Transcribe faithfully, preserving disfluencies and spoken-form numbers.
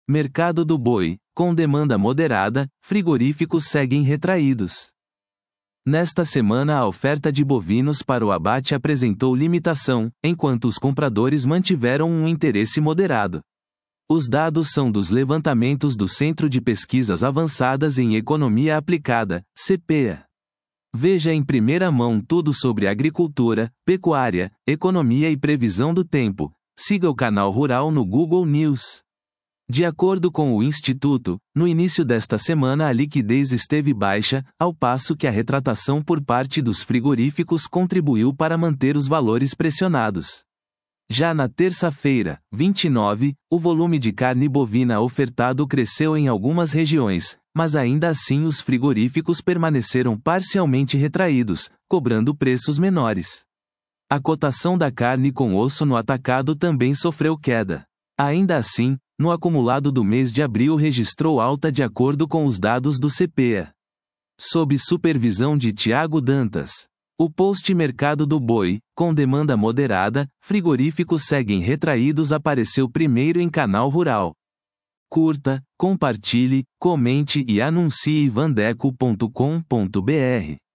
Mercado do boi, com demanda moderada, frigoríficos seguem retraídos. Nesta semana a oferta de bovinos para o abate apresentou limitação, enquanto os compradores mantiveram um interesse moderado. Os dados são dos levantamentos do Centro de Pesquisas Avançadas em Economia Aplicada, C P E A. Veja em primeira mão tudo sobre agricultura, pecuária, economia e previsão do tempo. Siga o canal Rural no Google News. De acordo com o Instituto, no início desta semana a liquidez esteve baixa, ao passo que a retratação por parte dos frigoríficos contribuiu para manter os valores pressionados. Já na terça-feira, vinte e nove, o volume de carne bovina ofertado cresceu em algumas regiões, mas ainda assim os frigoríficos permaneceram parcialmente retraídos, cobrando preços menores. A cotação da carne com osso no atacado também sofreu queda. Ainda assim, no acumulado do mês de abril registrou alta de acordo com os dados do C P E A. Sob supervisão de Tiago Dantas. O post Mercado do Boi, com demanda moderada, frigoríficos seguem retraídos apareceu primeiro em Canal Rural. Curta, compartilhe, comente e anuncie vandeco ponto com ponto br.